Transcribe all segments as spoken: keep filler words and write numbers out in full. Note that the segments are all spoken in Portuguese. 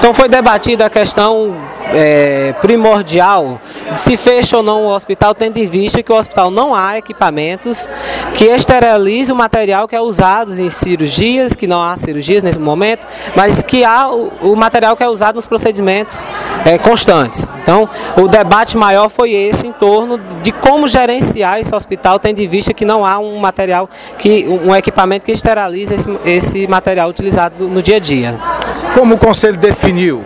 Então foi debatida a questão é, primordial de se fecha ou não o hospital, tendo em vista que o hospital não há equipamentos que esterilizem o material que é usado em cirurgias, que não há cirurgias nesse momento, mas que há o, o material que é usado nos procedimentos é, constantes. Então o debate maior foi esse em torno de como gerenciar esse hospital, tendo em vista que não há um material, que, um equipamento que esterilize esse, esse material utilizado no dia a dia. Como o Conselho definiu?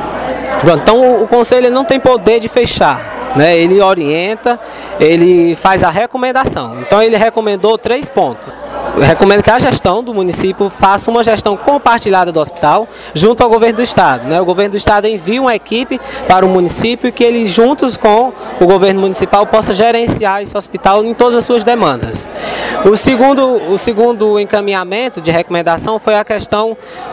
Então o, o Conselho não tem poder de fechar, né? Ele orienta, ele faz a recomendação. Então ele recomendou três pontos. Eu recomendo que a gestão do município faça uma gestão compartilhada do hospital junto ao governo do estado, né? O governo do estado envia uma equipe para o município e que eles, juntos com o governo municipal, possa gerenciar esse hospital em todas as suas demandas. O segundo, o segundo encaminhamento de recomendação foi a questão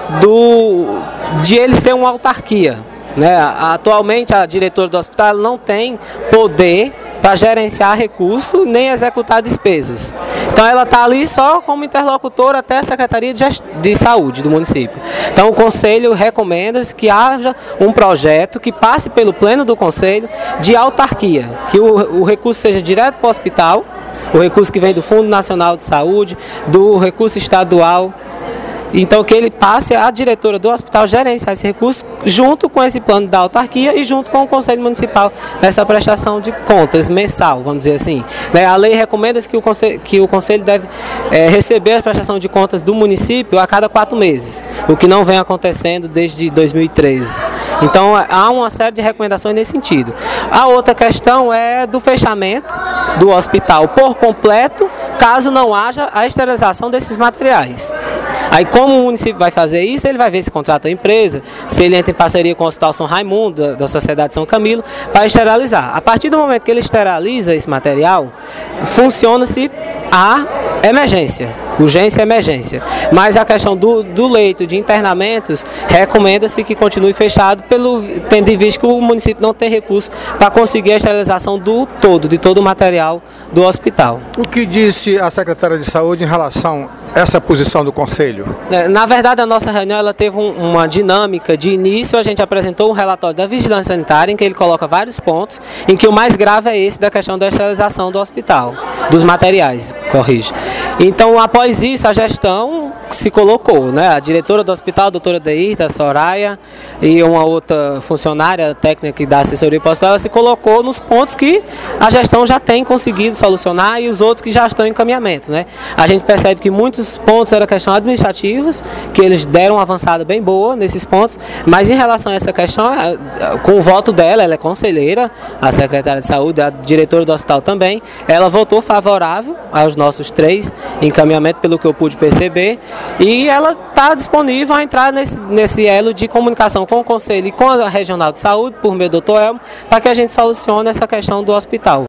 do, de ele ser uma autarquia. Né? Atualmente a diretora do hospital não tem poder para gerenciar recursos nem executar despesas. Então ela está ali só como interlocutora até a Secretaria de, de Saúde do município. Então o Conselho recomenda que haja um projeto que passe pelo pleno do Conselho de autarquia, que o, o recurso seja direto para o hospital, o recurso que vem do Fundo Nacional de Saúde, do recurso estadual. Então que ele passe a diretora do hospital gerenciar esse recurso junto com esse plano da autarquia e junto com o Conselho Municipal nessa prestação de contas mensal, vamos dizer assim. A lei recomenda que o Conselho, que o Conselho deve é, receber a prestação de contas do município a cada quatro meses, o que não vem acontecendo desde dois mil e treze. Então há uma série de recomendações nesse sentido. A outra questão é do fechamento do hospital por completo, caso não haja a esterilização desses materiais. Aí como o município vai fazer isso, ele vai ver se contrata a empresa, se ele entra em parceria com o Hospital São Raimundo, da, da Sociedade São Camilo, para esterilizar. A partir do momento que ele esteriliza esse material, funciona-se a emergência, urgência e emergência. Mas a questão do, do leito de internamentos, recomenda-se que continue fechado, pelo, tendo em vista que o município não tem recurso para conseguir a esterilização do todo, de todo o material do hospital. O que disse a secretária de Saúde em relação a essa posição do Conselho? Na verdade, a nossa reunião ela teve um, uma dinâmica. De início, a gente apresentou um relatório da Vigilância Sanitária, em que ele coloca vários pontos, em que o mais grave é esse da questão da esterilização do hospital, dos materiais, corrige. Então, após isso, a gestão se colocou, né? A diretora do hospital, a doutora Deirta, a Soraya, e uma outra funcionária técnica da assessoria postal, ela se colocou nos pontos que a gestão já tem conseguido solucionar e os outros que já estão em encaminhamento, né? A gente percebe que muitos pontos eram questões administrativas, que eles deram uma avançada bem boa nesses pontos, mas em relação a essa questão, com o voto dela, ela é conselheira, a secretária de saúde, a diretora do hospital também, ela votou favorável aos nossos três encaminhamentos, pelo que eu pude perceber, e ela está disponível a entrar nesse, nesse elo de comunicação com o Conselho e com a Regional de Saúde, por meio do doutor Elmo, para que a gente solucione essa questão do hospital.